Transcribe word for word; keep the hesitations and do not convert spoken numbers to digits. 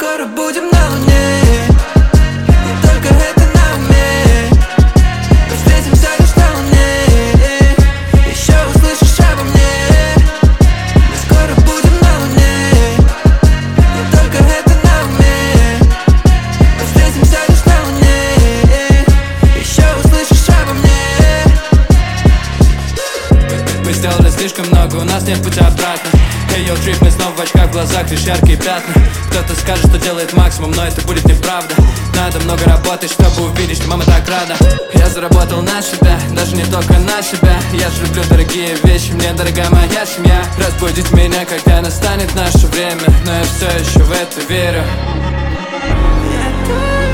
скоро будем на луне. И только это на уме. Мы встретимся лишь на луне. Еще услышишь обо мне. Мы скоро будем на луне. И только это на уме. Мы встретимся лишь на луне. Еще услышишь обо мне. Мы сделали слишком много, у нас нет пути обратно. Hey, трип, мы снова в очках, в глазах лишь яркие пятна. Кто-то скажет, что делает максимум, но это будет неправда. Надо много работать, чтобы увидеть, что мама так рада. Я заработал на себя, даже не только на себя. Я же люблю дорогие вещи, мне дорога моя семья. Разбудить меня, когда настанет наше время, но я все еще в это верю. Я